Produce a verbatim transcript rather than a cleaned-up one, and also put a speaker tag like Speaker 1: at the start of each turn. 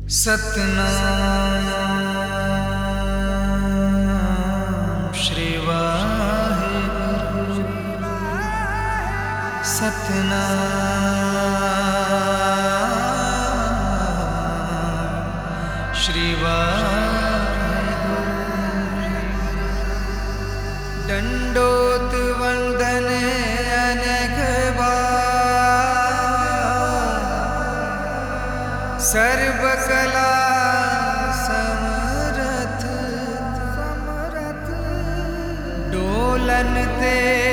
Speaker 1: सतनाम श्री वाहिगुरु। सतनाम श्री वाहिगुरु। दंडोत वंदन अनेक बार, सर्व कला समरथ समरथ डोलन ते